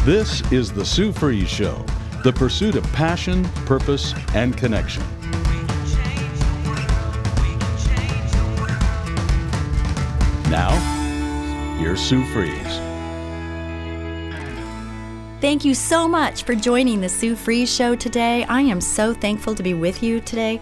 This is The Sue Fries Show, the pursuit of passion, purpose, and connection. Now, here's Sue Fries. Thank you so much for joining The Sue Fries Show today. I am so thankful to be with you today.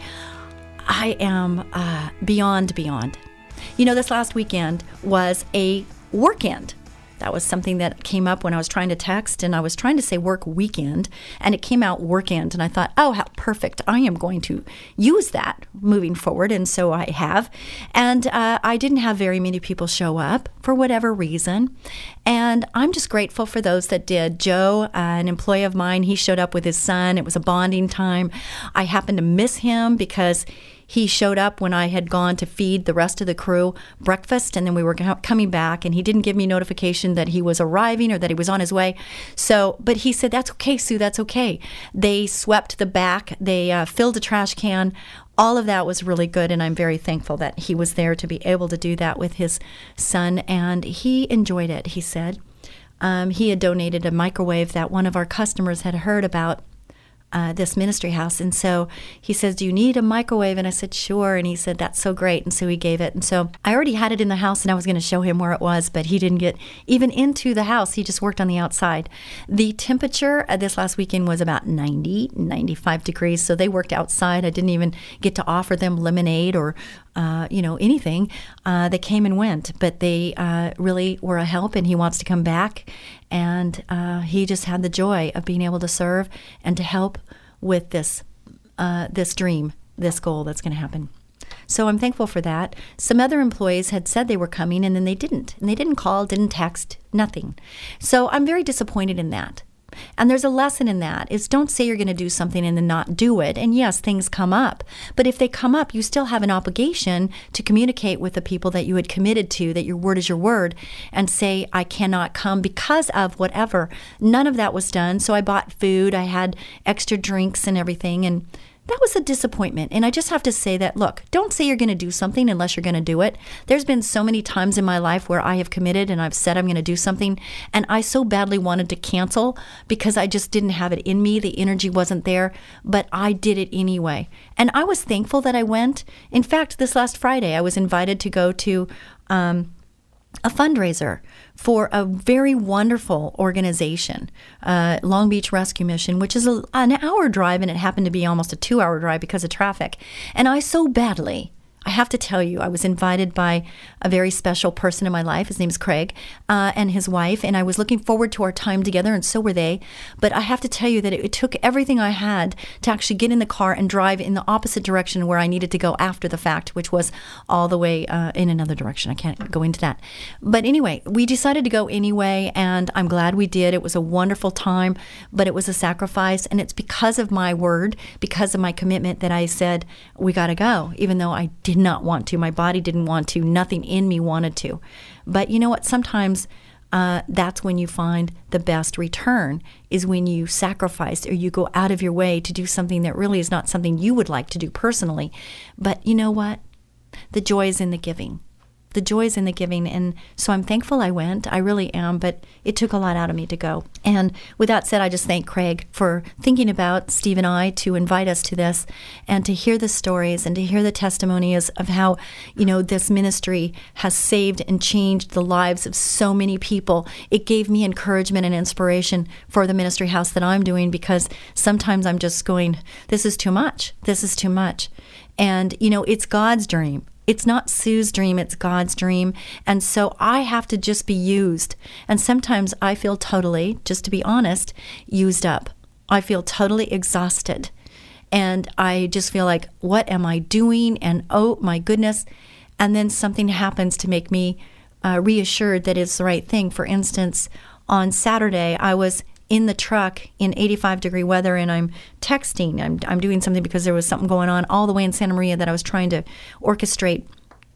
I am beyond. You know, this last weekend was a workend. That was something that came up when I was trying to text, and I was trying to say work weekend, and it came out workend, and I thought, oh, how perfect. I am going to use that moving forward, and so I have. And I didn't have very many people show up for whatever reason, and I'm just grateful for those that did. Joe, an employee of mine, he showed up with his son. It was a bonding time. I happened to miss him because he showed up when I had gone to feed the rest of the crew breakfast, and then we were coming back, and he didn't give me notification that he was arriving or that he was on his way. So, but he said, that's okay, Sue, that's okay. They swept the back. They filled a trash can. All of that was really good, and I'm very thankful that he was there to be able to do that with his son, and he enjoyed it, he said. He had donated a microwave that one of our customers had heard about this ministry house. And so he says, do you need a microwave? And I said, sure. And he said, that's so great. And so he gave it. And so I already had it in the house, and I was going to show him where it was, but he didn't get even into the house. He just worked on the outside. The temperature this last weekend was about 95 degrees. So they worked outside. I didn't even get to offer them lemonade or anything. They came and went, but they really were a help, and he wants to come back. And he just had the joy of being able to serve and to help with this dream, this goal that's going to happen. So I'm thankful for that. Some other employees had said they were coming, and then they didn't. And they didn't call, didn't text, nothing. So I'm very disappointed in that. And there's a lesson in that, is don't say you're going to do something and then not do it. And yes, things come up. But if they come up, you still have an obligation to communicate with the people that you had committed to, that your word is your word, and say, I cannot come because of whatever. None of that was done. So I bought food. I had extra drinks and everything. And that was a disappointment. And I just have to say that, look, don't say you're going to do something unless you're going to do it. There's been so many times in my life where I have committed and I've said I'm going to do something, and I so badly wanted to cancel because I just didn't have it in me. The energy wasn't there, but I did it anyway. And I was thankful that I went. In fact, this last Friday, I was invited to go to a fundraiser for a very wonderful organization, Long Beach Rescue Mission, which is an hour drive, and it happened to be almost a 2-hour drive because of traffic. And I so badly, I have to tell you, I was invited by a very special person in my life. His name is Craig, and his wife, and I was looking forward to our time together, and so were they. But I have to tell you that it took everything I had to actually get in the car and drive in the opposite direction where I needed to go after the fact, which was all the way in another direction. I can't go into that. But anyway, we decided to go anyway, and I'm glad we did. It was a wonderful time, but it was a sacrifice, and it's because of my word, because of my commitment that I said, we got to go, even though I did not want to. My body didn't want to. Nothing in me wanted to. But you know what? Sometimes that's when you find the best return, is when you sacrifice or you go out of your way to do something that really is not something you would like to do personally. But you know what? The joy is in the giving. The joy is in the giving. And so I'm thankful I went. I really am. But it took a lot out of me to go. And with that said, I just thank Craig for thinking about Steve and I to invite us to this, and to hear the stories and to hear the testimonies of how, this ministry has saved and changed the lives of so many people. It gave me encouragement and inspiration for the ministry house that I'm doing, because sometimes I'm just going, this is too much. This is too much. And, it's God's dream. It's not Sue's dream, it's God's dream. And so I have to just be used. And sometimes I feel totally, just to be honest, used up. I feel totally exhausted. And I just feel like, what am I doing? And oh my goodness. And then something happens to make me reassured that it's the right thing. For instance, on Saturday, I was in the truck in 85-degree weather, and I'm texting. I'm doing something because there was something going on all the way in Santa Maria that I was trying to orchestrate.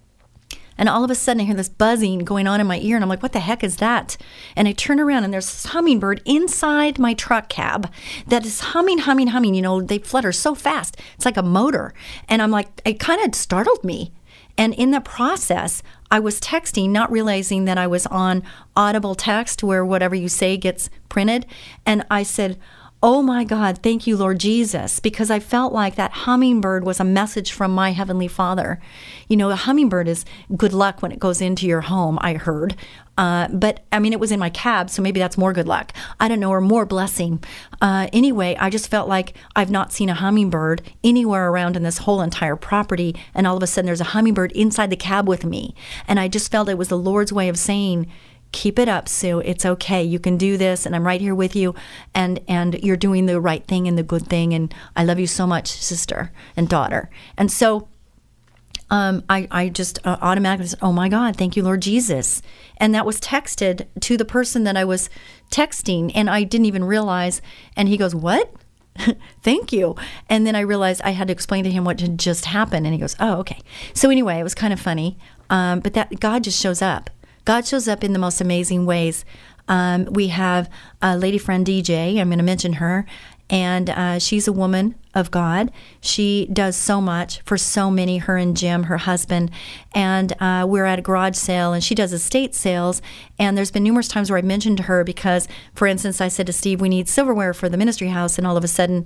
And all of a sudden, I hear this buzzing going on in my ear, and I'm like, what the heck is that? And I turn around, and there's this hummingbird inside my truck cab that is humming. They flutter so fast. It's like a motor. And I'm like, it kind of startled me. And in the process, I was texting, not realizing that I was on audible text where whatever you say gets printed. And I said, oh my God, thank you, Lord Jesus, because I felt like that hummingbird was a message from my Heavenly Father. You know, a hummingbird is good luck when it goes into your home, I heard. But I mean, it was in my cab, so maybe that's more good luck. I don't know, or more blessing. Anyway, I just felt like I've not seen a hummingbird anywhere around in this whole entire property. And all of a sudden there's a hummingbird inside the cab with me. And I just felt it was the Lord's way of saying, keep it up, Sue. It's okay. You can do this, and I'm right here with you, and you're doing the right thing and the good thing, and I love you so much, sister and daughter. And so I just automatically said, oh my God, thank you, Lord Jesus. And that was texted to the person that I was texting, and I didn't even realize. And he goes, what? Thank you. And then I realized I had to explain to him what had just happened, and he goes, oh, okay. So anyway, it was kind of funny, but that God just shows up. God shows up in the most amazing ways. We have a lady friend, DJ. I'm going to mention her. And she's a woman of God. She does so much for so many, her and Jim, her husband. And we're at a garage sale, and she does estate sales. And there's been numerous times where I mentioned to her because, for instance, I said to Steve, we need silverware for the ministry house. And all of a sudden,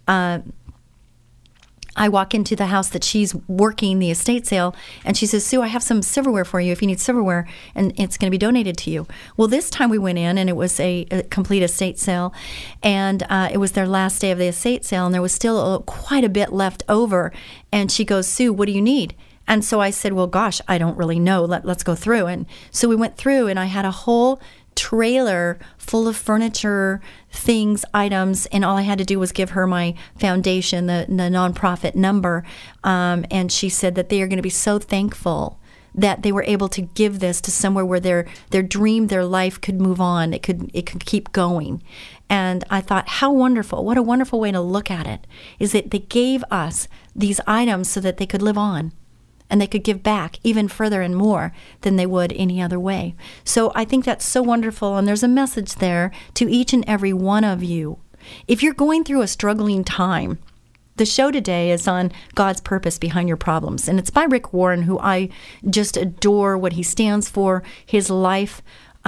I walk into the house that she's working the estate sale, and she says, Sue, I have some silverware for you if you need silverware, and it's going to be donated to you. Well, this time we went in, and it was a complete estate sale, and it was their last day of the estate sale, and there was still quite a bit left over. And she goes, Sue, what do you need? And so I said, well, gosh, I don't really know. Let's go through. And so we went through, and I had a whole trailer full of furniture, things, items, and all I had to do was give her my foundation, the nonprofit number, and she said that they are going to be so thankful that they were able to give this to somewhere where their dream, their life could move on. It could keep going. And I thought, how wonderful! What a wonderful way to look at it, is that they gave us these items so that they could live on. And they could give back even further and more than they would any other way. So I think that's so wonderful, and there's a message there to each and every one of you. If you're going through a struggling time, the show today is on God's purpose behind your problems, and it's by Rick Warren, who I just adore what he stands for, his life.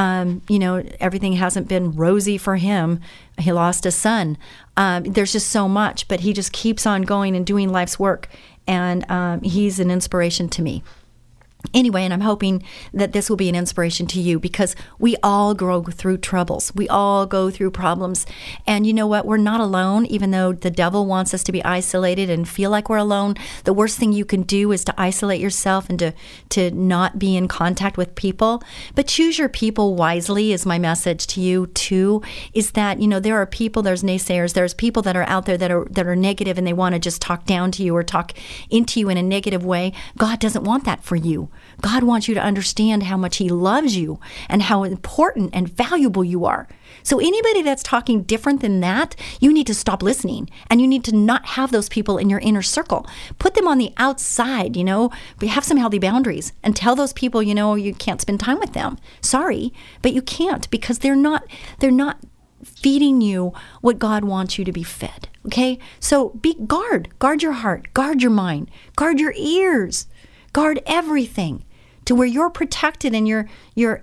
Everything hasn't been rosy for him. He lost a son. There's just so much, but he just keeps on going and doing life's work. And he's an inspiration to me. Anyway, and I'm hoping that this will be an inspiration to you, because we all go through troubles. We all go through problems. And you know what? We're not alone, even though the devil wants us to be isolated and feel like we're alone. The worst thing you can do is to isolate yourself and to not be in contact with people. But choose your people wisely is my message to you too, is that, there are people, there's naysayers, there's people that are out there that are negative, and they want to just talk down to you or talk into you in a negative way. God doesn't want that for you. God wants you to understand how much he loves you and how important and valuable you are. So anybody that's talking different than that, you need to stop listening, and you need to not have those people in your inner circle. Put them on the outside, but have some healthy boundaries, and tell those people, you can't spend time with them. Sorry, but you can't, because they're not feeding you what God wants you to be fed. Okay? So guard your heart, guard your mind, guard your ears. Guard everything to where you're protected, and your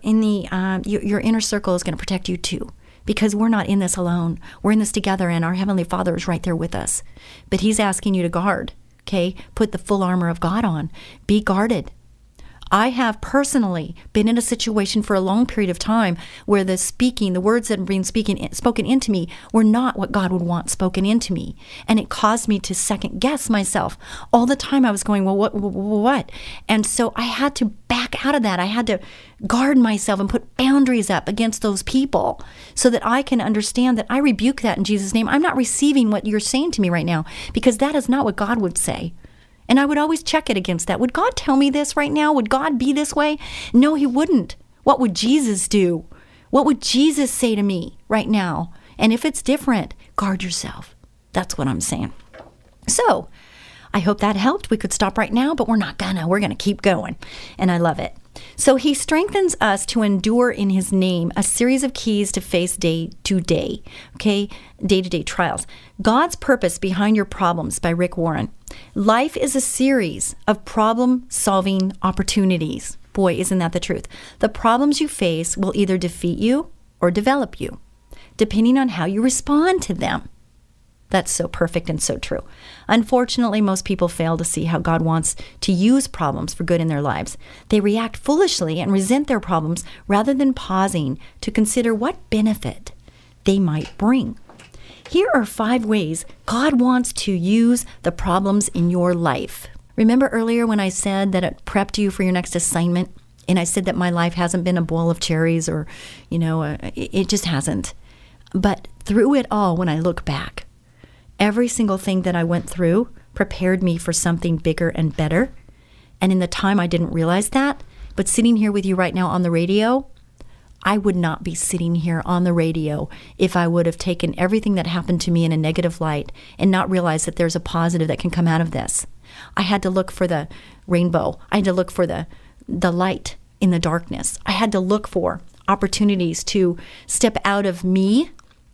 inner circle is going to protect you too, because we're not in this alone. We're in this together, and our Heavenly Father is right there with us. But he's asking you to guard, okay? Put the full armor of God on. Be guarded. I have personally been in a situation for a long period of time where the words that were being spoken into me were not what God would want spoken into me. And it caused me to second guess myself. All the time I was going, well, what? And so I had to back out of that. I had to guard myself and put boundaries up against those people so that I can understand that I rebuke that in Jesus' name. I'm not receiving what you're saying to me right now, because that is not what God would say. And I would always check it against that. Would God tell me this right now? Would God be this way? No, he wouldn't. What would Jesus do? What would Jesus say to me right now? And if it's different, guard yourself. That's what I'm saying. So I hope that helped. We could stop right now, but we're not gonna. We're gonna keep going. And I love it. So he strengthens us to endure in his name, a series of keys to face day-to-day trials. God's Purpose Behind Your Problems by Rick Warren. Life is a series of problem-solving opportunities. Boy, isn't that the truth? The problems you face will either defeat you or develop you, depending on how you respond to them. That's so perfect and so true. Unfortunately, most people fail to see how God wants to use problems for good in their lives. They react foolishly and resent their problems rather than pausing to consider what benefit they might bring. Here are 5 ways God wants to use the problems in your life. Remember earlier when I said that it prepped you for your next assignment? And I said that my life hasn't been a bowl of cherries or, it just hasn't. But through it all, when I look back, every single thing that I went through prepared me for something bigger and better. And in the time, I didn't realize that. But sitting here with you right now on the radio, I would not be sitting here on the radio if I would have taken everything that happened to me in a negative light and not realized that there's a positive that can come out of this. I had to look for the rainbow. I had to look for the light in the darkness. I had to look for opportunities to step out of me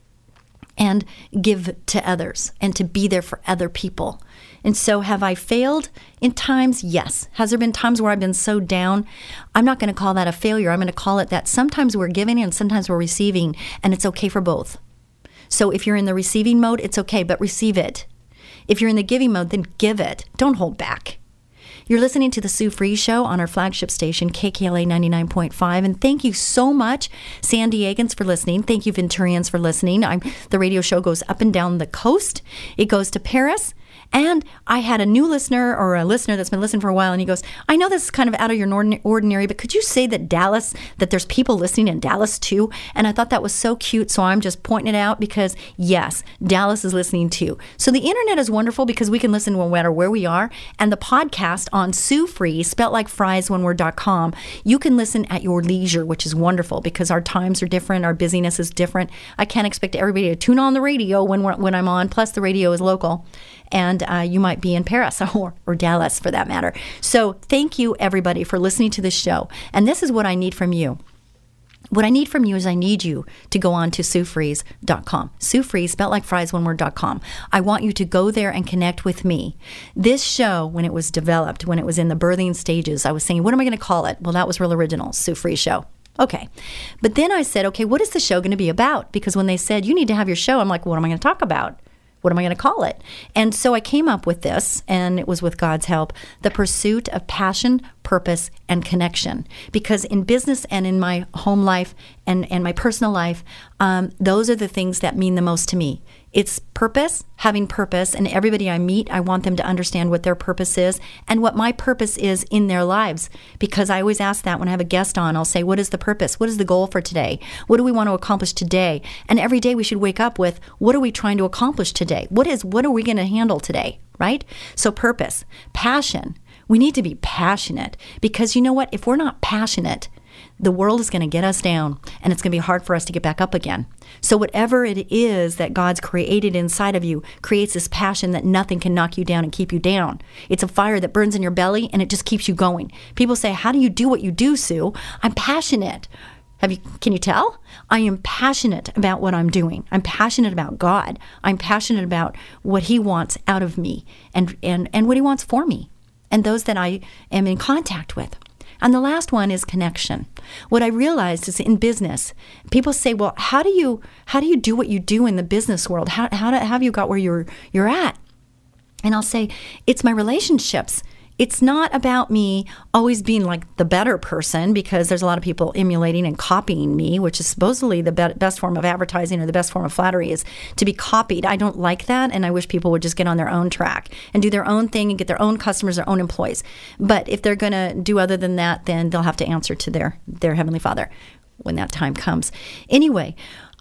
and give to others and to be there for other people. And so have I failed in times? Yes. Has there been times where I've been so down? I'm not going to call that a failure. I'm going to call it that sometimes we're giving and sometimes we're receiving, and it's okay for both. So if you're in the receiving mode, it's okay, but receive it. If you're in the giving mode, then give it. Don't hold back. You're listening to The Sue Fries Show on our flagship station, KKLA 99.5. And thank you so much, San Diegans, for listening. Thank you, Venturians, for listening. The radio show goes up and down the coast. It goes to Paris. And I had a new listener or a listener that's been listening for a while, and he goes, I know this is kind of out of your ordinary, but could you say that there's people listening in Dallas too? And I thought that was so cute, so I'm just pointing it out because, yes, Dallas is listening too. So the internet is wonderful because we can listen no matter where we are. And the podcast on Sue Fries, spelt like fries, one word.com, you can listen at your leisure, which is wonderful because our times are different, our busyness is different. I can't expect everybody to tune on the radio when I'm on, plus the radio is local. And you might be in Paris or Dallas for that matter. So thank you, everybody, for listening to this show. And this is what I need from you. What I need from you is I need you to go on to SueFries.com. Sue Fries, spelled like fries, one word.com. I want you to go there and connect with me. This show, when it was developed, when it was in the birthing stages, I was saying, what am I going to call it? Well, that was real original, Sue Fries Show. Okay. But then I said, okay, what is the show going to be about? Because when they said, you need to have your show, I'm like, what am I going to talk about? What am I going to call it? And so I came up with this, and it was with God's help, the pursuit of passion, purpose, and connection. Because in business and in my home life and my personal life, those are the things that mean the most to me. It's purpose, having purpose, and everybody I meet, I want them to understand what their purpose is and what my purpose is in their lives. Because I always ask that when I have a guest on, I'll say, what is the purpose? What is the goal for today? What do we want to accomplish today? And every day we should wake up with, what are we trying to accomplish today? What are we going to handle today, right? So purpose, passion. We need to be passionate because you know what? If we're not passionate, the world is going to get us down, and it's going to be hard for us to get back up again. So whatever it is that God's created inside of you creates this passion that nothing can knock you down and keep you down. It's a fire that burns in your belly, and it just keeps you going. People say, how do you do what you do, Sue? I'm passionate. Can you tell? I am passionate about what I'm doing. I'm passionate about God. I'm passionate about what He wants out of me and what He wants for me and those that I am in contact with. And the last one is connection. What I realized is in business, people say, well, how do you do what you do in the business world? How have you got where you're at? And I'll say, it's my relationships. It's not about me always being like the better person, because there's a lot of people emulating and copying me, which is supposedly the best form of advertising or the best form of flattery is to be copied. I don't like that, and I wish people would just get on their own track and do their own thing and get their own customers, their own employees. But if they're going to do other than that, then they'll have to answer to their Heavenly Father when that time comes. Anyway,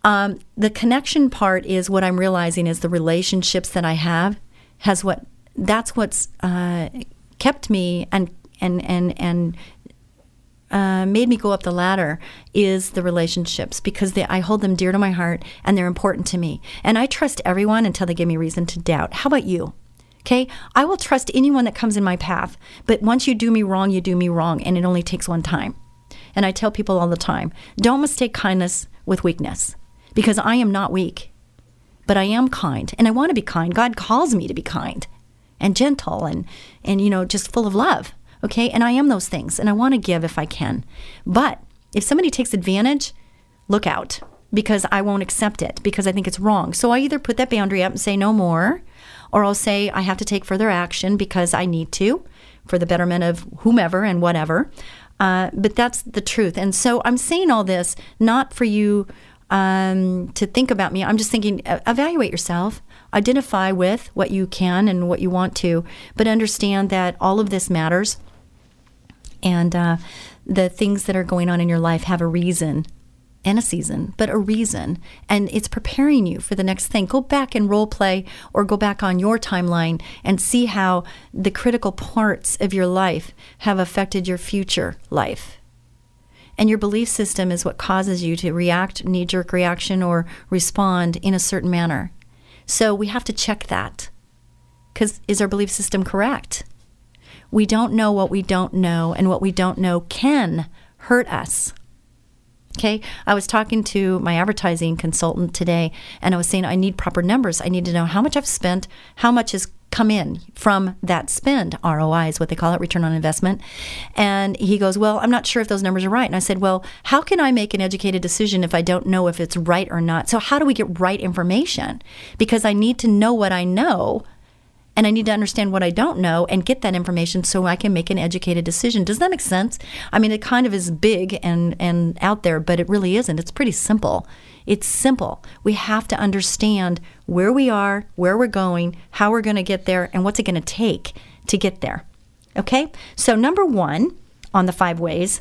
the connection part is what I'm realizing is the relationships that I have that's what's kept me and made me go up the ladder is the relationships, because I hold them dear to my heart and they're important to me. And I trust everyone until they give me reason to doubt. How about you? Okay? I will trust anyone that comes in my path. But once you do me wrong, you do me wrong. And it only takes one time. And I tell people all the time, don't mistake kindness with weakness. Because I am not weak. But I am kind. And I want to be kind. God calls me to be kind. And gentle. And just full of love. Okay? And I am those things. And I want to give if I can. But if somebody takes advantage, look out. Because I won't accept it. Because I think it's wrong. So I either put that boundary up and say no more. Or I'll say I have to take further action because I need to for the betterment of whomever and whatever. But that's the truth. And so I'm saying all this not for you to think about me. I'm just thinking, evaluate yourself. Identify with what you can and what you want to. But understand that all of this matters. And the things that are going on in your life have a reason. And a season, but a reason. And it's preparing you for the next thing. Go back and role play or go back on your timeline and see how the critical parts of your life have affected your future life. And your belief system is what causes you to react, knee-jerk reaction, or respond in a certain manner. So we have to check that. Because is our belief system correct? We don't know what we don't know, and what we don't know can hurt us. Okay, I was talking to my advertising consultant today, and I was saying I need proper numbers. I need to know how much I've spent, how much has come in from that spend. ROI is what they call it, return on investment. And he goes, well, I'm not sure if those numbers are right. And I said, well, how can I make an educated decision if I don't know if it's right or not? So how do we get right information? Because I need to know what I know, and I need to understand what I don't know and get that information so I can make an educated decision. Does that make sense? I mean, it kind of is big and out there, but it really isn't. It's pretty simple. It's simple. We have to understand where we are, where we're going, how we're going to get there, and what's it going to take to get there. Okay? So number 1 on the 5 ways,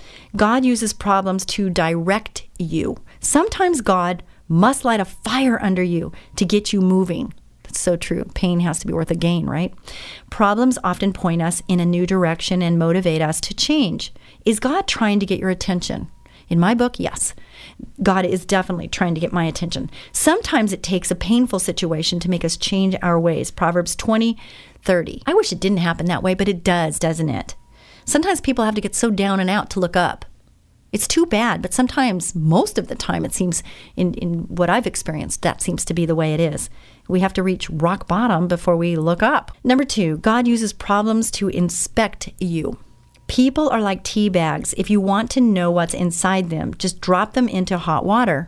God uses problems to direct you. Sometimes God must light a fire under you to get you moving. So true. Pain has to be worth a gain, right? Problems often point us in a new direction and motivate us to change. Is God trying to get your attention? In my book, yes. God is definitely trying to get my attention. Sometimes it takes a painful situation to make us change our ways. Proverbs 20:30. I wish it didn't happen that way, but it does, doesn't it? Sometimes people have to get so down and out to look up. It's too bad, but sometimes, most of the time, it seems, in what I've experienced, that seems to be the way it is. We have to reach rock bottom before we look up. Number 2, God uses problems to inspect you. People are like tea bags. If you want to know what's inside them, just drop them into hot water.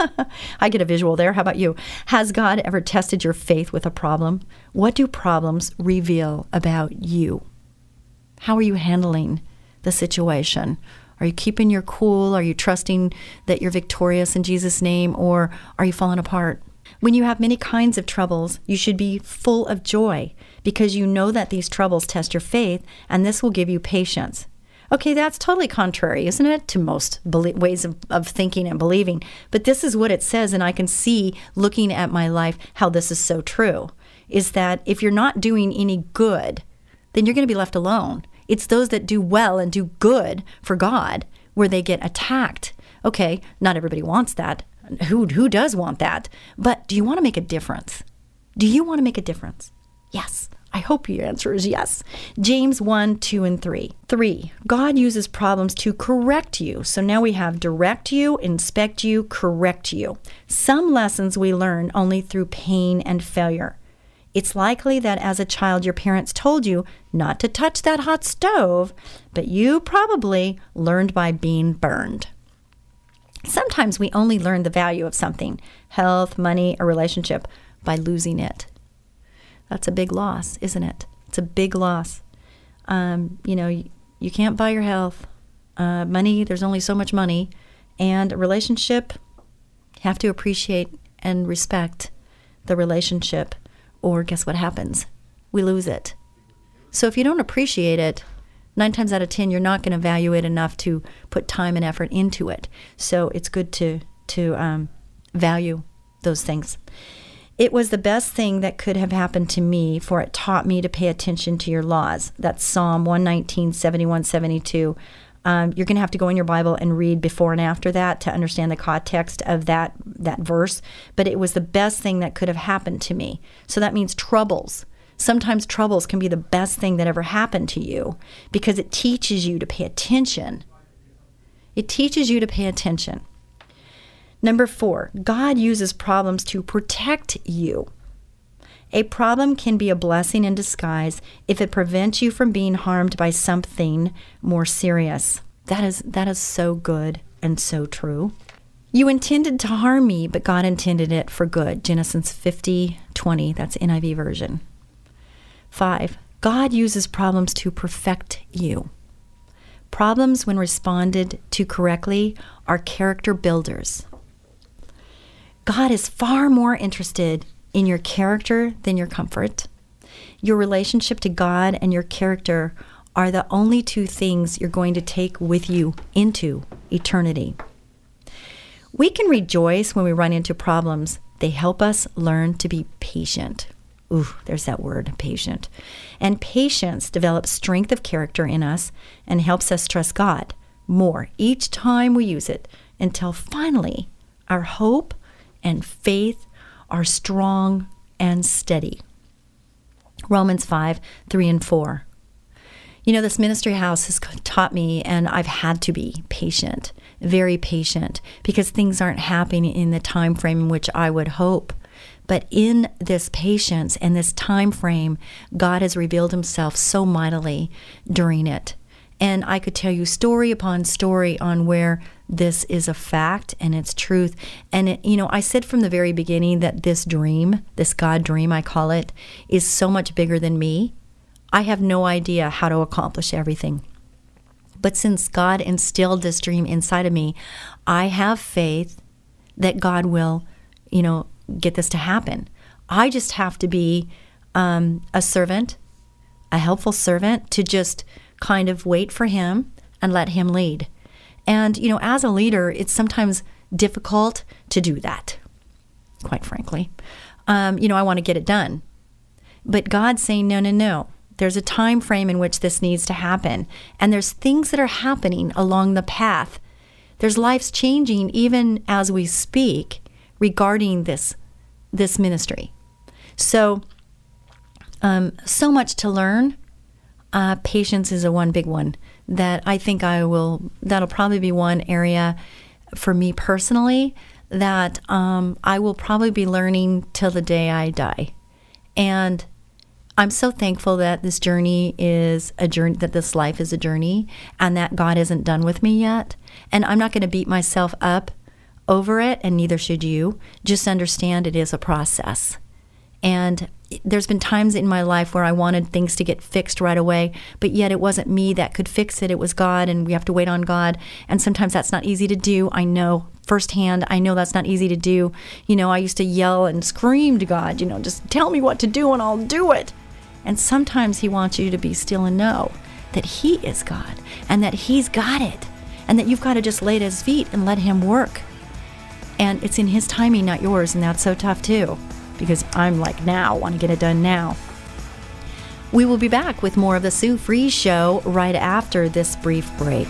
I get a visual there. How about you? Has God ever tested your faith with a problem? What do problems reveal about you? How are you handling the situation? Are you keeping your cool? Are you trusting that you're victorious in Jesus' name? Or are you falling apart? When you have many kinds of troubles, you should be full of joy because you know that these troubles test your faith, and this will give you patience. Okay, that's totally contrary, isn't it, to most ways of thinking and believing. But this is what it says, and I can see, looking at my life, how this is so true, is that if you're not doing any good, then you're going to be left alone. It's those that do well and do good for God where they get attacked. Okay, not everybody wants that. Who does want that? But do you want to make a difference? Do you want to make a difference? Yes. I hope your answer is yes. James 1, 2, and 3. 3, God uses problems to correct you. So now we have direct you, inspect you, correct you. Some lessons we learn only through pain and failure. It's likely that as a child, your parents told you not to touch that hot stove, but you probably learned by being burned. Sometimes we only learn the value of something, health, money, a relationship, by losing it. That's a big loss, isn't it? It's a big loss. You can't buy your health. Money, there's only so much money. And a relationship, you have to appreciate and respect the relationship. Or guess what happens? We lose it. So if you don't appreciate it, 9 times out of 10, you're not going to value it enough to put time and effort into it. So it's good to value those things. It was the best thing that could have happened to me, for it taught me to pay attention to your laws. That's Psalm 119, 71, 72. You're going to have to go in your Bible and read before and after that to understand the context of that verse. But it was the best thing that could have happened to me. So that means troubles. Sometimes troubles can be the best thing that ever happened to you because it teaches you to pay attention. It teaches you to pay attention. Number 4, God uses problems to protect you. A problem can be a blessing in disguise if it prevents you from being harmed by something more serious. That is so good and so true. You intended to harm me, but God intended it for good. Genesis 50:20, that's NIV version. 5, God uses problems to perfect you. Problems, when responded to correctly, are character builders. God is far more interested in your character than your comfort. Your relationship to God and your character are the only 2 things you're going to take with you into eternity. We can rejoice when we run into problems. They help us learn to be patient. Ooh, there's that word, patient. And patience develops strength of character in us and helps us trust God more each time we use it until finally our hope and faith are strong and steady. Romans 5:3-4. You know, this ministry house has taught me, and I've had to be patient, very patient, because things aren't happening in the time frame in which I would hope. But in this patience and this time frame, God has revealed himself so mightily during it. And I could tell you story upon story on where this is a fact and it's truth. And, I said from the very beginning that this dream, this God dream, I call it, is so much bigger than me. I have no idea how to accomplish everything. But since God instilled this dream inside of me, I have faith that God will, get this to happen. I just have to be a servant, a helpful servant, to just kind of wait for him and let him lead. And, as a leader, it's sometimes difficult to do that, quite frankly. I want to get it done. But God's saying, no. There's a time frame in which this needs to happen. And there's things that are happening along the path. There's lives changing even as we speak regarding this ministry. So much to learn. Patience is one big one that I think that'll probably be one area for me personally that I will probably be learning till the day I die. And I'm so thankful that this journey is a journey, that this life is a journey, and that God isn't done with me yet. And I'm not going to beat myself up over it, and neither should you. Just understand it is a process. And there's been times in my life where I wanted things to get fixed right away, but yet it wasn't me that could fix it. It was God, and we have to wait on God. And sometimes that's not easy to do. I know firsthand. I know that's not easy to do. I used to yell and scream to God, just tell me what to do and I'll do it. And sometimes he wants you to be still and know that he is God and that he's got it and that you've got to just lay at his feet and let him work. And it's in his timing, not yours. And that's so tough too, because I'm like, now, want to get it done now. We will be back with more of the Sue Fries Show right after this brief break.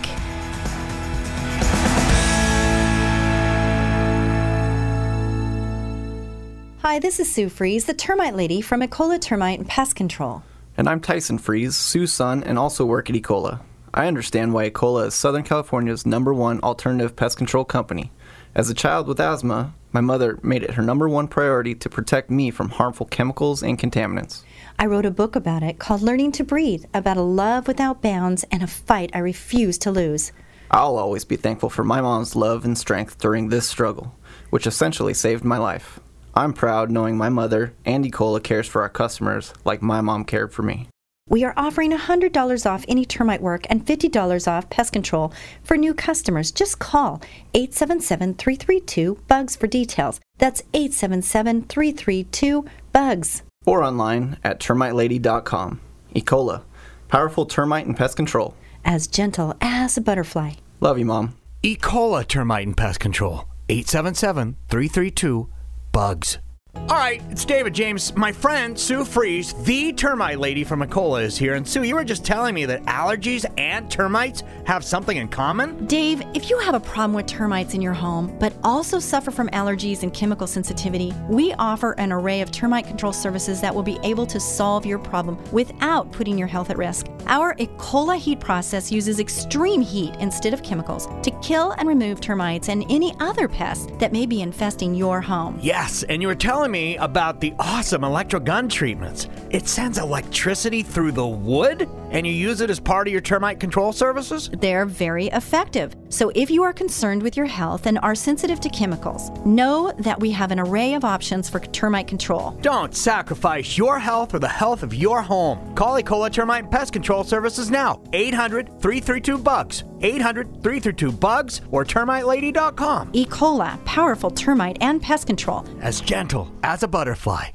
Hi, this is Sue Fries, the termite lady from Ecola Termite and Pest Control. And I'm Tyson Fries, Sue's son, and also work at Ecola. I understand why Ecola is Southern California's #1 alternative pest control company. As a child with asthma, my mother made it her #1 priority to protect me from harmful chemicals and contaminants. I wrote a book about it called Learning to Breathe, about a love without bounds and a fight I refuse to lose. I'll always be thankful for my mom's love and strength during this struggle, which essentially saved my life. I'm proud knowing my mother and Ecola cares for our customers like my mom cared for me. We are offering $100 off any termite work and $50 off pest control for new customers. Just call 877-332-BUGS for details. That's 877-332-BUGS. Or online at termitelady.com. Ecola, powerful termite and pest control. As gentle as a butterfly. Love you, Mom. Ecola Termite and Pest Control, 877-332-BUGS. All right, it's David James. My friend Sue Fries, the termite lady from Ecola, is here. And Sue, you were just telling me that allergies and termites have something in common? Dave, if you have a problem with termites in your home, but also suffer from allergies and chemical sensitivity, we offer an array of termite control services that will be able to solve your problem without putting your health at risk. Our Ecola heat process uses extreme heat instead of chemicals to kill and remove termites and any other pests that may be infesting your home. Yes, and you were telling me about the awesome electrogun treatments. It sends electricity through the wood, and you use it as part of your termite control services? They're very effective. So if you are concerned with your health and are sensitive to chemicals, know that we have an array of options for termite control. Don't sacrifice your health or the health of your home. Call Ecola Termite and Pest Control Services now. 800-332-BUGS. 800-332-BUGS or termitelady.com. Ecola, powerful termite and pest control. As gentle as a butterfly.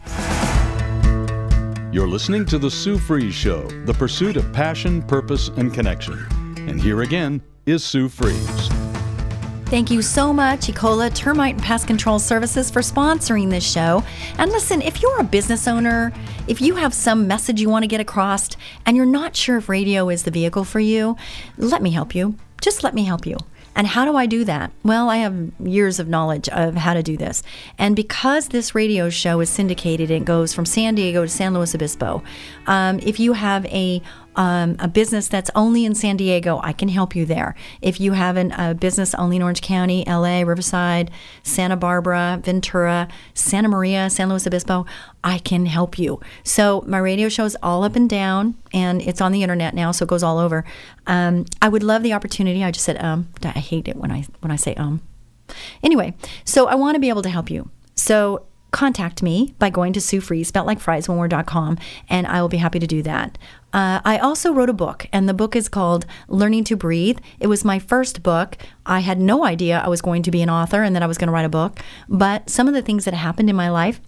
You're listening to The Sue Fries Show, the pursuit of passion, purpose, and connection. And here again is Sue Fries. Thank you so much, Ecola Termite and Pest Control Services, for sponsoring this show. And listen, if you're a business owner, if you have some message you want to get across and you're not sure if radio is the vehicle for you, let me help you. Just let me help you. And how do I do that? Well, I have years of knowledge of how to do this. And because this radio show is syndicated, it goes from San Diego to San Luis Obispo. If you have a business that's only in San Diego, I can help you there. If you have a business only in Orange County, LA, Riverside, Santa Barbara, Ventura, Santa Maria, San Luis Obispo, I can help you. So my radio show is all up and down, and it's on the internet now, so it goes all over. I would love the opportunity. I just said I hate it when I say Anyway, so I want to be able to help you. So contact me by going to Sue Fries, spelled like fries, oneword.com, and I will be happy to do that. I also wrote a book, and the book is called Learning to Breathe. It was my first book. I had no idea I was going to be an author and that I was going to write a book, but some of the things that happened in my life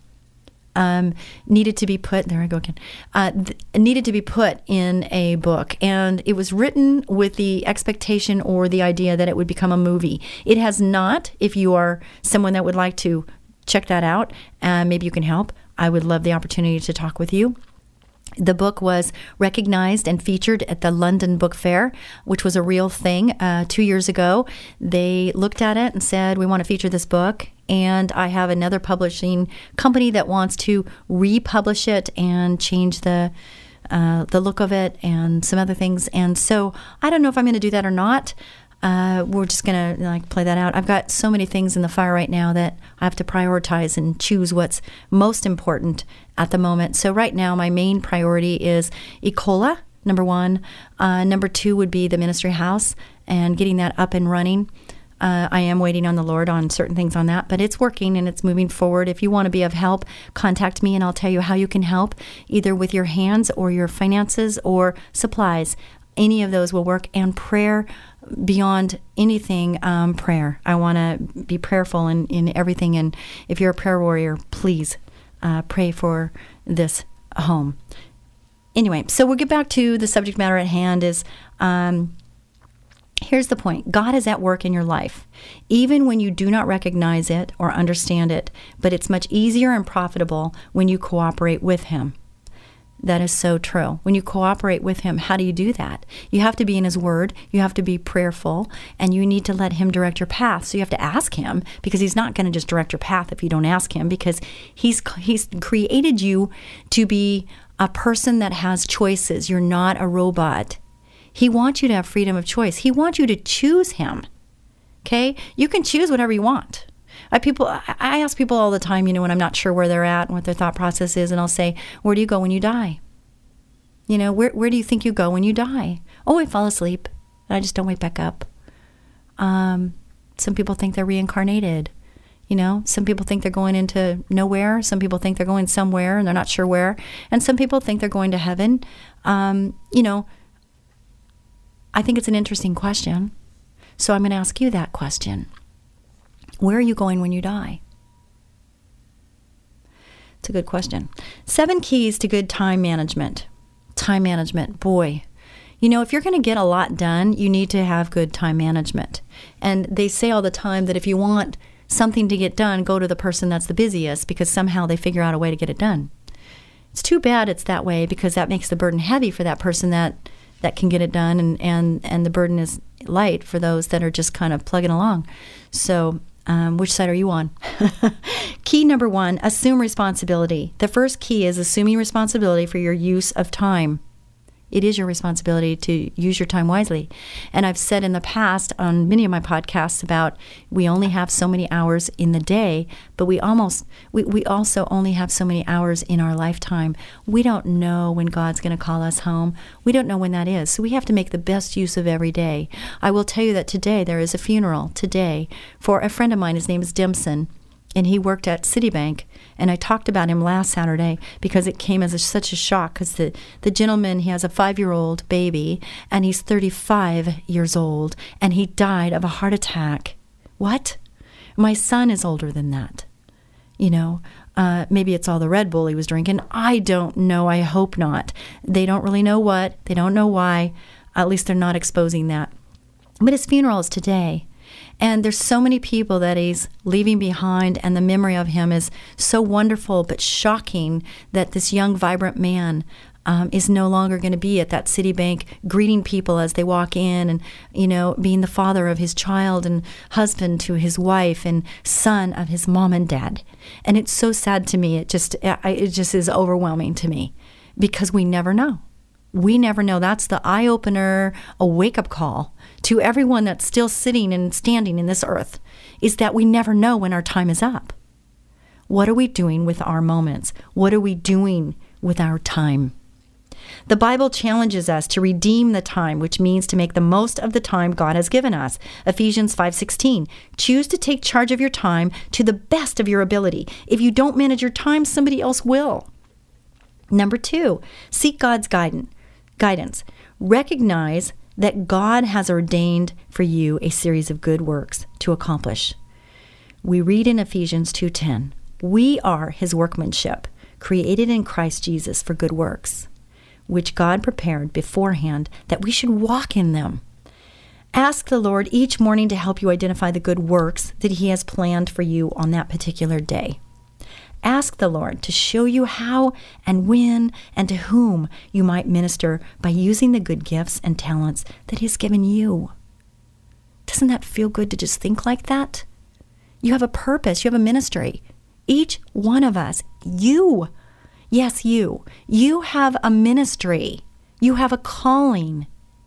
needed to be put, there I go again, needed to be put in a book. And it was written with the expectation or the idea that it would become a movie. It has not. If you are someone that would like to check that out, maybe you can help. I would love the opportunity to talk with you. The book was recognized and featured at the London Book Fair, which was a real thing 2 years ago. They looked at it and said, we want to feature this book. And I have another publishing company that wants to republish it and change the look of it and some other things. And so I don't know if I'm going to do that or not. We're just going to play that out. I've got so many things in the fire right now that I have to prioritize and choose what's most important at the moment. So right now, my main priority is Ecola, number one. Number two would be the ministry house and getting that up and running. I am waiting on the Lord on certain things on that, but it's working and it's moving forward. If you want to be of help, contact me and I'll tell you how you can help, either with your hands or your finances or supplies. Any of those will work. And prayer, beyond anything, prayer. I want to be prayerful in everything. And if you're a prayer warrior, please pray for this home. Anyway, so we'll get back to the subject matter at hand is, here's the point. God is at work in your life, even when you do not recognize it or understand it, but it's much easier and profitable when you cooperate with Him. That is so true. When you cooperate with Him, how do you do that? You have to be in His Word, you have to be prayerful, and you need to let Him direct your path. So you have to ask Him, because He's not going to just direct your path if you don't ask Him, because He's created you to be a person that has choices. You're not a robot. He wants you to have freedom of choice. He wants you to choose Him. Okay? You can choose whatever you want. I ask people all the time, when I'm not sure where they're at and what their thought process is, and I'll say, where do you go when you die? Where do you think you go when you die? Oh, I fall asleep, and I just don't wake back up. Some people think they're reincarnated. Some people think they're going into nowhere. Some people think they're going somewhere, and they're not sure where. And some people think they're going to heaven. I think it's an interesting question. So I'm going to ask you that question. Where are you going when you die? It's a good question. 7 keys to good time management. Time management, boy. If you're going to get a lot done, you need to have good time management. And they say all the time that if you want something to get done, go to the person that's the busiest because somehow they figure out a way to get it done. It's too bad it's that way because that makes the burden heavy for that person that can get it done, and the burden is light for those that are just kind of plugging along. So which side are you on? Key number 1, assume responsibility. The first key is assuming responsibility for your use of time. It is your responsibility to use your time wisely. And I've said in the past on many of my podcasts about we only have so many hours in the day, but we also only have so many hours in our lifetime. We don't know when God's going to call us home. We don't know when that is. So we have to make the best use of every day. I will tell you that today there is a funeral today for a friend of mine. His name is Dimson. And he worked at Citibank, and I talked about him last Saturday because it came as such a shock because the gentleman, he has a 5-year-old baby, and he's 35 years old, and he died of a heart attack. What? My son is older than that. Maybe it's all the Red Bull he was drinking. I don't know. I hope not. They don't really know what. They don't know why. At least they're not exposing that. But his funeral is today. And there's so many people that he's leaving behind, and the memory of him is so wonderful but shocking that this young, vibrant man is no longer going to be at that Citibank greeting people as they walk in and, being the father of his child and husband to his wife and son of his mom and dad. And it's so sad to me. It just is overwhelming to me because we never know. We never know. That's the eye-opener, a wake-up call to everyone that's still sitting and standing in this earth, is that we never know when our time is up. What are we doing with our moments? What are we doing with our time? The Bible challenges us to redeem the time, which means to make the most of the time God has given us. Ephesians 5:16, choose to take charge of your time to the best of your ability. If you don't manage your time, somebody else will. Number 2, seek God's guidance. Recognize that God has ordained for you a series of good works to accomplish. We read in Ephesians 2:10, we are his workmanship, created in Christ Jesus for good works, which God prepared beforehand that we should walk in them. Ask the Lord each morning to help you identify the good works that he has planned for you on that particular day. Ask the Lord to show you how and when and to whom you might minister by using the good gifts and talents that he's given you. Doesn't that feel good to just think like that? You have a purpose. You have a ministry. Each one of us, you, yes, you have a ministry. You have a calling.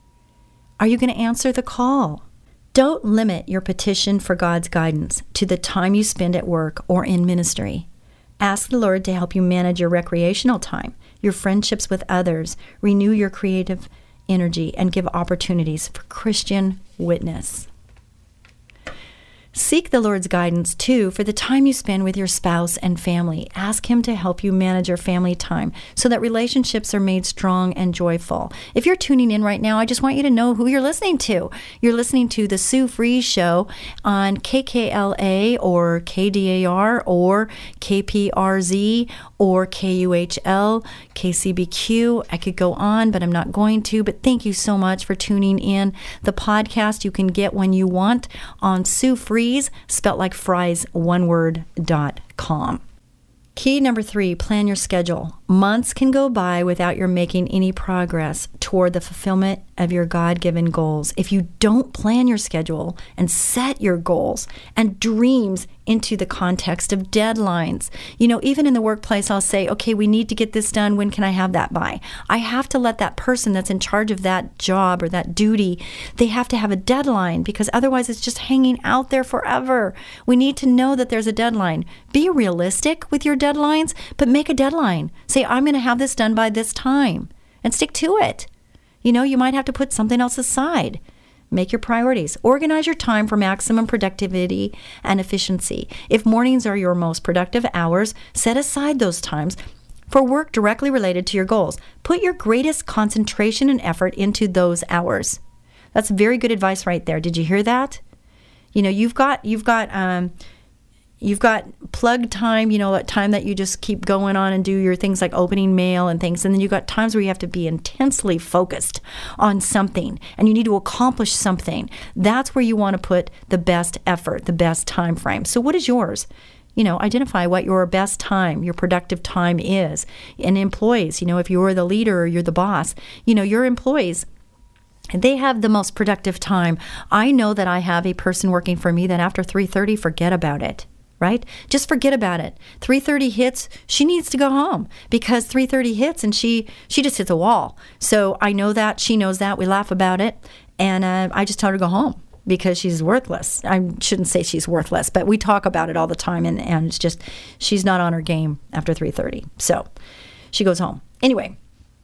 Are you going to answer the call? Don't limit your petition for God's guidance to the time you spend at work or in ministry. Ask the Lord to help you manage your recreational time, your friendships with others, renew your creative energy, and give opportunities for Christian witness. Seek the Lord's guidance, too, for the time you spend with your spouse and family. Ask him to help you manage your family time so that relationships are made strong and joyful. If you're tuning in right now, I just want you to know who you're listening to. You're listening to The Sue Fries Show on KKLA or KDAR or KPRZ or KUHL, KCBQ. I could go on, but I'm not going to. But thank you so much for tuning in. The podcast you can get when you want on Sue Fries, spelt like fries, oneword.com. Key number 3, plan your schedule. Months can go by without your making any progress toward the fulfillment of your God-given goals if you don't plan your schedule and set your goals and dreams into the context of deadlines. Even in the workplace, I'll say, okay, we need to get this done. When can I have that by? I have to let that person that's in charge of that job or that duty, they have to have a deadline because otherwise it's just hanging out there forever. We need to know that there's a deadline. Be realistic with your deadlines, but make a deadline. Say, I'm going to have this done by this time and stick to it. You might have to put something else aside. Make your priorities. Organize your time for maximum productivity and efficiency. If mornings are your most productive hours, set aside those times for work directly related to your goals. Put your greatest concentration and effort into those hours. That's very good advice right there. Did you hear that? You've got you've got plug time, that time that you just keep going on and do your things like opening mail and things. And then you've got times where you have to be intensely focused on something and you need to accomplish something. That's where you want to put the best effort, the best time frame. So what is yours? Identify what your best time, your productive time is. And employees, if you're the leader or you're the boss, your employees, they have the most productive time. I know that I have a person working for me that after 3:30, forget about it, right? Just forget about it. 3:30 hits, she needs to go home because 3:30 hits and she just hits a wall. So I know that, she knows that, we laugh about it, and I just tell her to go home because she's worthless. I shouldn't say she's worthless, but we talk about it all the time, and it's just, she's not on her game after 3:30. So she goes home. Anyway,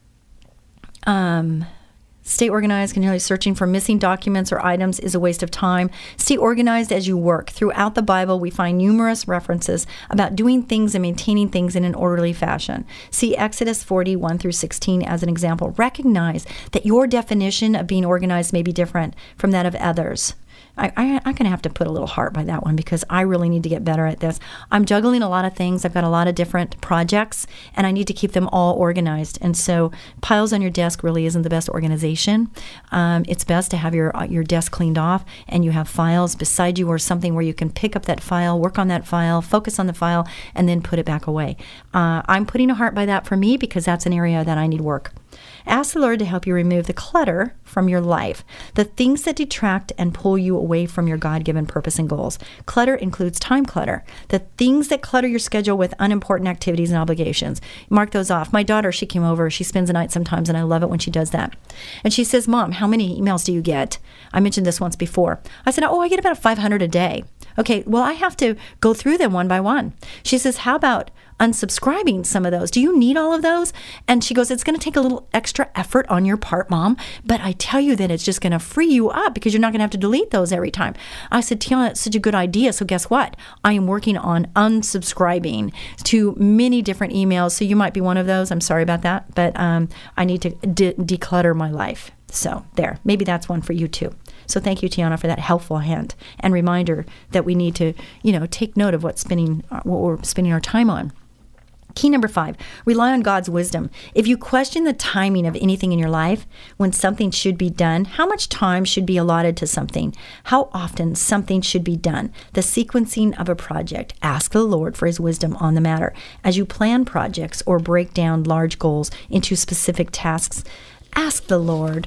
stay organized. Continually searching for missing documents or items is a waste of time. Stay organized as you work. Throughout the Bible, we find numerous references about doing things and maintaining things in an orderly fashion. See Exodus 40:1-16 as an example. Recognize that your definition of being organized may be different from that of others. I'm going to have to put a little heart by that one because I really need to get better at this. I'm juggling a lot of things. I've got a lot of different projects, and I need to keep them all organized. And so piles on your desk really isn't the best organization. It's best to have your desk cleaned off, and you have files beside you or something where you can pick up that file, work on that file, focus on the file, and then put it back away. I'm putting a heart by that for me because that's an area that I need work. Ask the Lord to help you remove the clutter from your life, the things that detract and pull you away from your God-given purpose and goals. Clutter includes time clutter, the things that clutter your schedule with unimportant activities and obligations. Mark those off. My daughter, she came over. She spends the night sometimes, and I love it when she does that. And she says, Mom, how many emails do you get? I mentioned this once before. I said, I get about 500 a day. Okay, well, I have to go through them one by one. She says, how about unsubscribing some of those? Do you need all of those? And she goes, it's going to take a little extra effort on your part, Mom, but I tell you that it's just going to free you up because you're not going to have to delete those every time. I said, Tiana, it's such a good idea. So guess what? I am working on unsubscribing to many different emails. So you might be one of those. I'm sorry about that, but I need to declutter my life. So there, maybe that's one for you too. So thank you, Tiana, for that helpful hint and reminder that we need to, take note of what we're spending our time on. Key number 5, rely on God's wisdom. If you question the timing of anything in your life, when something should be done, how much time should be allotted to something, how often something should be done, the sequencing of a project, ask the Lord for his wisdom on the matter. As you plan projects or break down large goals into specific tasks, ask the Lord,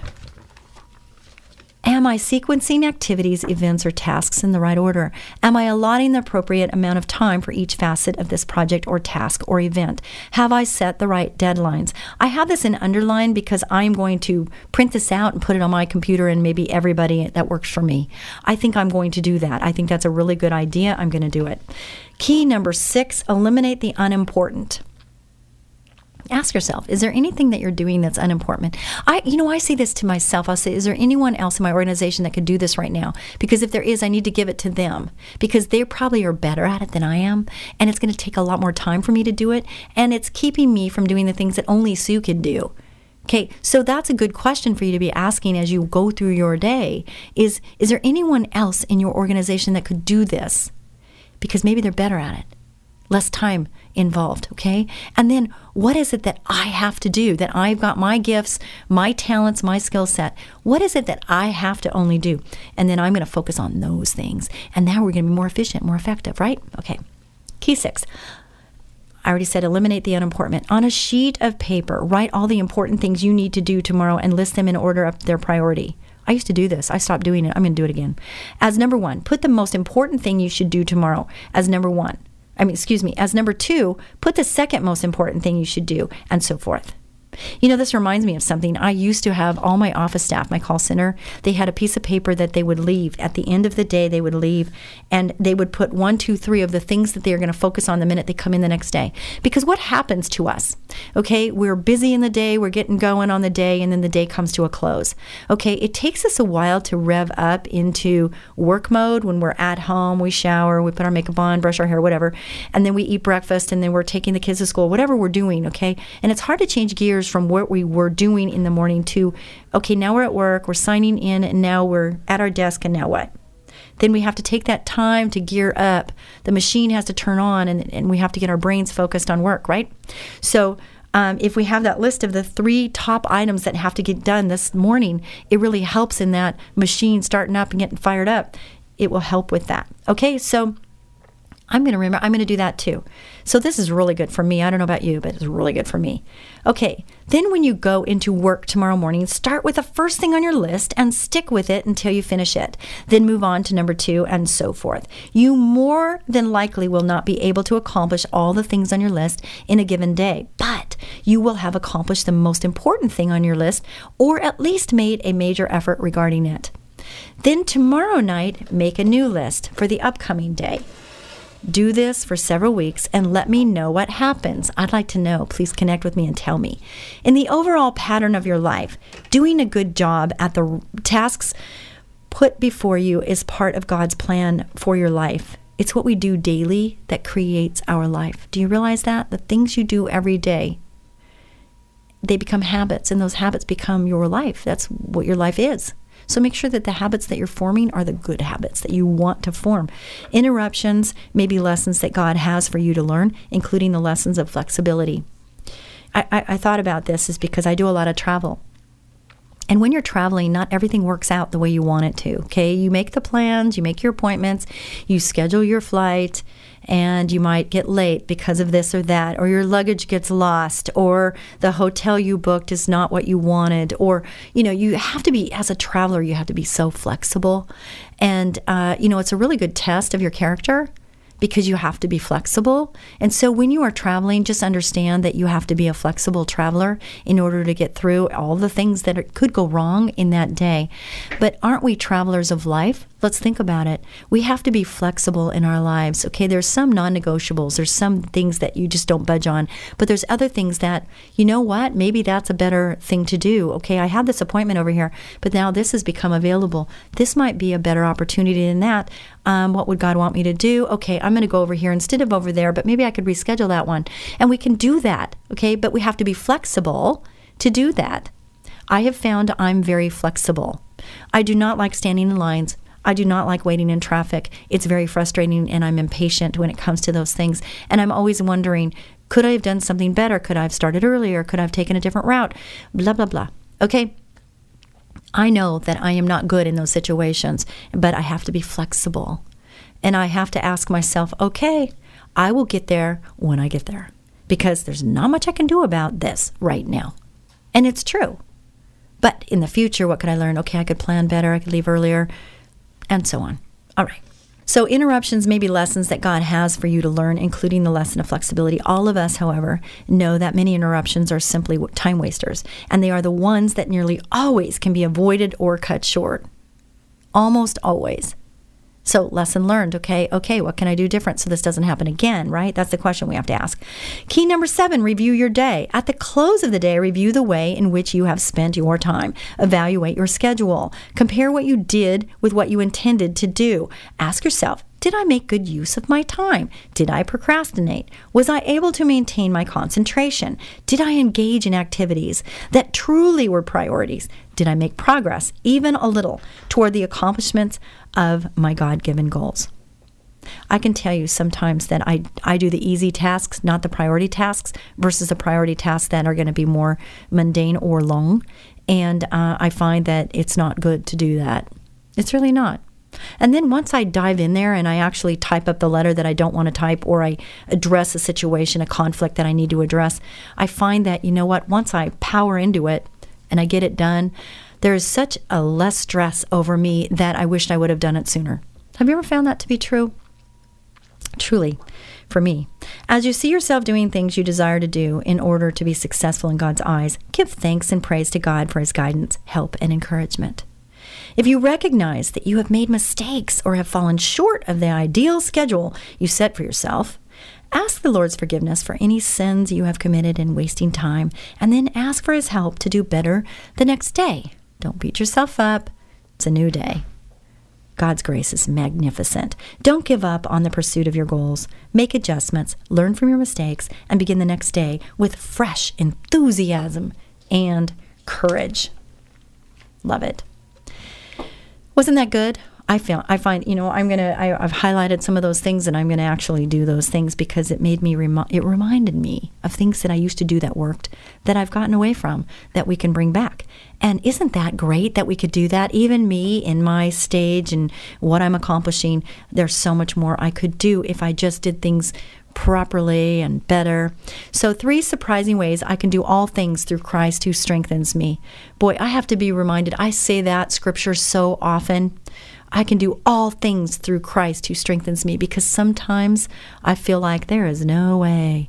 am I sequencing activities, events, or tasks in the right order? Am I allotting the appropriate amount of time for each facet of this project or task or event? Have I set the right deadlines? I have this in underline because I'm going to print this out and put it on my computer and maybe everybody that works for me. I think I'm going to do that. I think that's a really good idea. I'm going to do it. Key number 6, eliminate the unimportant. Ask yourself, is there anything that you're doing that's unimportant? I say this to myself. I'll say, is there anyone else in my organization that could do this right now? Because if there is, I need to give it to them because they probably are better at it than I am. And it's going to take a lot more time for me to do it. And it's keeping me from doing the things that only Sue can do. Okay, so that's a good question for you to be asking as you go through your day. Is there anyone else in your organization that could do this? Because maybe they're better at it. Less time involved, okay? And then what is it that I have to do, that I've got my gifts, my talents, my skill set? What is it that I have to only do? And then I'm going to focus on those things. And now we're going to be more efficient, more effective, right? Okay. Key 6. I already said eliminate the unimportant. On a sheet of paper, write all the important things you need to do tomorrow and list them in order of their priority. I used to do this. I stopped doing it. I'm going to do it again. As number 1, put the most important thing you should do tomorrow as number 1. As number 2, put the second most important thing you should do, and so forth. This reminds me of something. I used to have all my office staff, my call center, they had a piece of paper that they would leave. At the end of the day, they would leave, and they would put 1, 2, 3 of the things that they are going to focus on the minute they come in the next day. Because what happens to us? Okay, we're busy in the day, we're getting going on the day, and then the day comes to a close. Okay, it takes us a while to rev up into work mode when we're at home, we shower, we put our makeup on, brush our hair, whatever, and then we eat breakfast, and then we're taking the kids to school, whatever we're doing, okay? And it's hard to change gears from what we were doing in the morning to, okay, now we're at work, we're signing in, and now we're at our desk, and now what? then we have to take that time to gear up. The machine has to turn on, and we have to get our brains focused on work, right? So if we have that list of the 3 top items that have to get done this morning, it really helps in that machine starting up and getting fired up. It will help with that. Okay, so I'm going to do that too. So this is really good for me. I don't know about you, but it's really good for me. Okay, then when you go into work tomorrow morning, start with the first thing on your list and stick with it until you finish it. Then move on to number 2 and so forth. You more than likely will not be able to accomplish all the things on your list in a given day, but you will have accomplished the most important thing on your list, or at least made a major effort regarding it. Then tomorrow night, make a new list for the upcoming day. Do this for several weeks and let me know what happens. I'd like to know. Please connect with me and tell me. In the overall pattern of your life, doing a good job at the tasks put before you is part of God's plan for your life. It's what we do daily that creates our life. Do you realize that? The things you do every day, they become habits, and those habits become your life. That's what your life is. So make sure that the habits that you're forming are the good habits that you want to form. Interruptions may be lessons that God has for you to learn, including the lessons of flexibility. I thought about this is because I do a lot of travel. And when you're traveling, not everything works out the way you want it to, okay? You make the plans, you make your appointments, you schedule your flight, and you might get late because of this or that, or your luggage gets lost, or the hotel you booked is not what you wanted, or, you have to be, as a traveler, you have to be so flexible. And, it's a really good test of your character, because you have to be flexible. And so when you are traveling, just understand that you have to be a flexible traveler in order to get through all the things that could go wrong in that day. But aren't we travelers of life? Let's think about it. We have to be flexible in our lives. Okay, there's some non-negotiables. There's some things that you just don't budge on. But there's other things that, you know what, maybe that's a better thing to do. Okay, I had this appointment over here, but now this has become available. This might be a better opportunity than that. What would God want me to do? Okay, I'm going to go over here instead of over there, but maybe I could reschedule that one. And we can do that, okay? But we have to be flexible to do that. I have found I'm very flexible. I do not like standing in lines. I do not like waiting in traffic. It's very frustrating, and I'm impatient when it comes to those things. And I'm always wondering, could I have done something better? Could I have started earlier? Could I have taken a different route? Blah, blah, blah. Okay? I know that I am not good in those situations, but I have to be flexible. And I have to ask myself, okay, I will get there when I get there, because there's not much I can do about this right now. And it's true. But in the future, what could I learn? Okay, I could plan better. I could leave earlier, and so on. All right. So interruptions may be lessons that God has for you to learn, including the lesson of flexibility. All of us, however, know that many interruptions are simply time wasters, and they are the ones that nearly always can be avoided or cut short. Almost always. So lesson learned, okay, what can I do different so this doesn't happen again, right? That's the question we have to ask. Key number 7, review your day. At the close of the day, review the way in which you have spent your time. Evaluate your schedule. Compare what you did with what you intended to do. Ask yourself, did I make good use of my time? Did I procrastinate? Was I able to maintain my concentration? Did I engage in activities that truly were priorities? Did I make progress, even a little, toward the accomplishments of my God-given goals? I can tell you sometimes that I do the easy tasks, not the priority tasks, versus the priority tasks that are going to be more mundane or long. And I find that it's not good to do that. It's really not. And then once I dive in there and I actually type up the letter that I don't want to type, or I address a situation, a conflict that I need to address, I find that, you know what, once I power into it and I get it done, there is such a less stress over me that I wished I would have done it sooner. Have you ever found that to be true? Truly, for me. As you see yourself doing things you desire to do in order to be successful in God's eyes, give thanks and praise to God for His guidance, help, and encouragement. If you recognize that you have made mistakes or have fallen short of the ideal schedule you set for yourself, ask the Lord's forgiveness for any sins you have committed in wasting time, and then ask for His help to do better the next day. Don't beat yourself up. It's a new day. God's grace is magnificent. Don't give up on the pursuit of your goals. Make adjustments, learn from your mistakes, and begin the next day with fresh enthusiasm and courage. Love it. Wasn't that good? I find, I've highlighted some of those things, and I'm going to actually do those things because it made me, it reminded me of things that I used to do that worked, that I've gotten away from, that we can bring back. And isn't that great that we could do that? Even me in my stage and what I'm accomplishing, there's so much more I could do if I just did things properly and better. So 3 surprising ways I can do all things through Christ who strengthens me. Boy, I have to be reminded. I say that scripture so often. I can do all things through Christ who strengthens me, because sometimes I feel like there is no way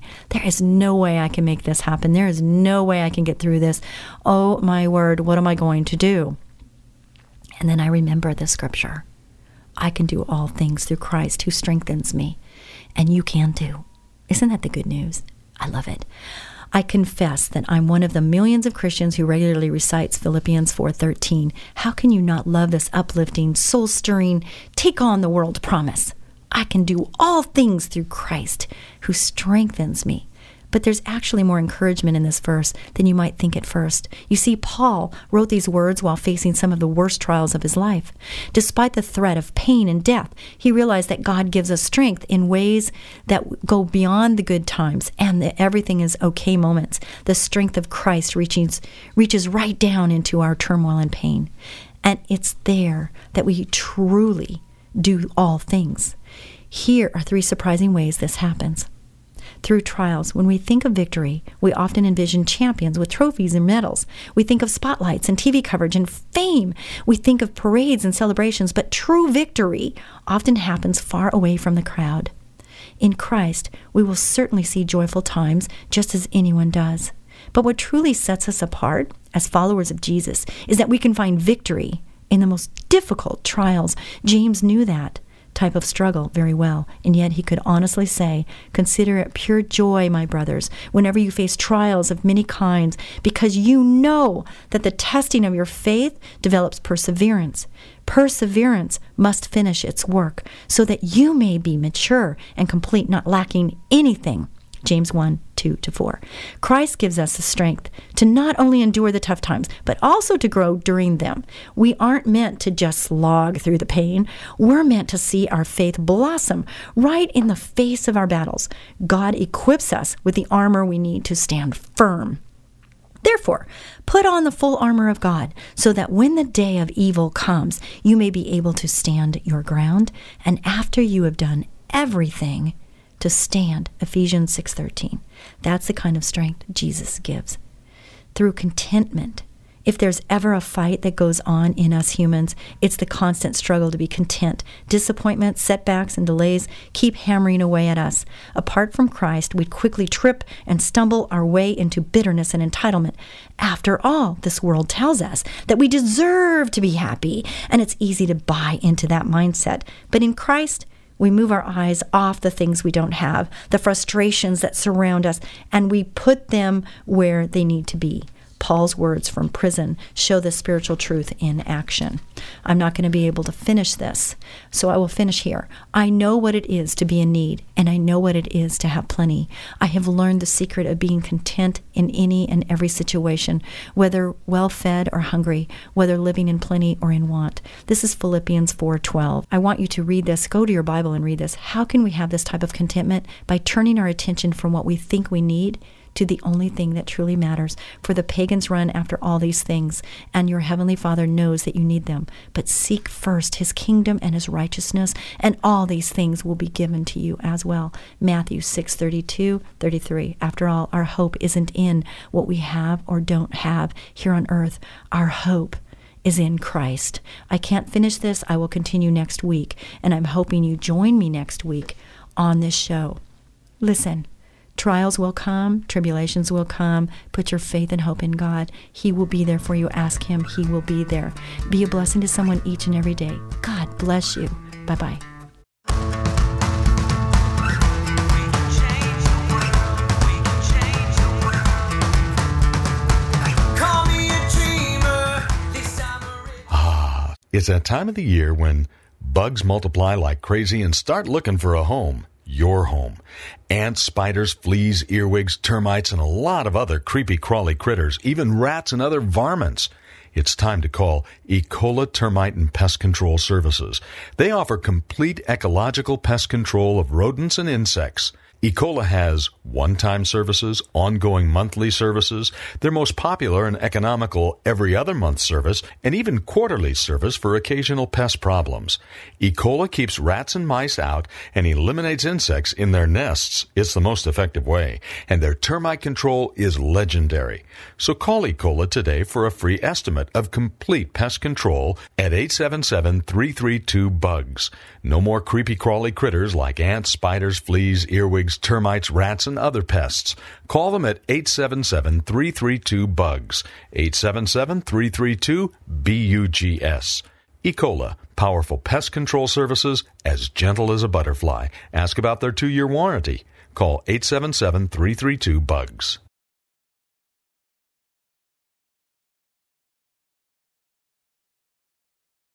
I can make this happen. There is no way I can get through this. Oh my word, what am I going to do? And then I remember the scripture. I can do all things through Christ who strengthens me. And you can too. Isn't that the good news? I love it. I confess that I'm one of the millions of Christians who regularly recites Philippians 4:13. How can you not love this uplifting, soul-stirring, take on the world promise? I can do all things through Christ who strengthens me. But there's actually more encouragement in this verse than you might think at first. You see, Paul wrote these words while facing some of the worst trials of his life. Despite the threat of pain and death, he realized that God gives us strength in ways that go beyond the good times and the everything is okay moments. The strength of Christ reaches right down into our turmoil and pain. And it's there that we truly do all things. Here are 3 surprising ways this happens. Through trials, when we think of victory, we often envision champions with trophies and medals. We think of spotlights and TV coverage and fame. We think of parades and celebrations, but true victory often happens far away from the crowd. In Christ, we will certainly see joyful times just as anyone does. But what truly sets us apart as followers of Jesus is that we can find victory in the most difficult trials. James knew that type of struggle very well, and yet he could honestly say, "Consider it pure joy, my brothers, whenever you face trials of many kinds, because you know that the testing of your faith develops perseverance. Perseverance must finish its work, so that you may be mature and complete, not lacking anything." James 1:2-4. Christ gives us the strength to not only endure the tough times, but also to grow during them. We aren't meant to just slog through the pain. We're meant to see our faith blossom right in the face of our battles. God equips us with the armor we need to stand firm. Therefore, put on the full armor of God, so that when the day of evil comes, you may be able to stand your ground, and after you have done everything, to stand. Ephesians 6:13. That's the kind of strength Jesus gives. Through contentment. If there's ever a fight that goes on in us humans, it's the constant struggle to be content. Disappointments, setbacks, and delays keep hammering away at us. Apart from Christ, we'd quickly trip and stumble our way into bitterness and entitlement. After all, this world tells us that we deserve to be happy, and it's easy to buy into that mindset. But in Christ, we move our eyes off the things we don't have, the frustrations that surround us, and we put them where they need to be. Paul's words from prison show the spiritual truth in action. I'm not going to be able to finish this, so I will finish here. I know what it is to be in need, and I know what it is to have plenty. I have learned the secret of being content in any and every situation, whether well-fed or hungry, whether living in plenty or in want. This is Philippians 4:12. I want you to read this. Go to your Bible and read this. How can we have this type of contentment? By turning our attention from what we think we need to the only thing that truly matters. For the pagans run after all these things, and your heavenly Father knows that you need them. But seek first his kingdom and his righteousness, and all these things will be given to you as well. Matthew 6:32-33. After all, our hope isn't in what we have or don't have here on earth. Our hope is in Christ. I can't finish this. I will continue next week, and I'm hoping you join me next week on this show. Listen. Trials will come, tribulations will come. Put your faith and hope in God. He will be there for you. Ask him. He will be there. Be a blessing to someone each and every day. God bless you. Bye-bye. It's that time of the year when bugs multiply like crazy and start looking for a home. Your home. Ants, spiders, fleas, earwigs, termites, and a lot of other creepy crawly critters, even rats and other varmints. It's time to call Ecola Termite and Pest Control Services. They offer complete ecological pest control of rodents and insects. Ecola has one-time services, ongoing monthly services, their most popular and economical every other month service, and even quarterly service for occasional pest problems. Ecola keeps rats and mice out and eliminates insects in their nests. It's the most effective way, and their termite control is legendary. So call Ecola today for a free estimate of complete pest control at 877-332-BUGS. No more creepy crawly critters like ants, spiders, fleas, earwigs, termites, rats, and other pests. Call them at 877-332-BUGS. 877-332-BUGS. Ecola, powerful pest control services as gentle as a butterfly. Ask about their 2-year warranty. Call 877-332-BUGS.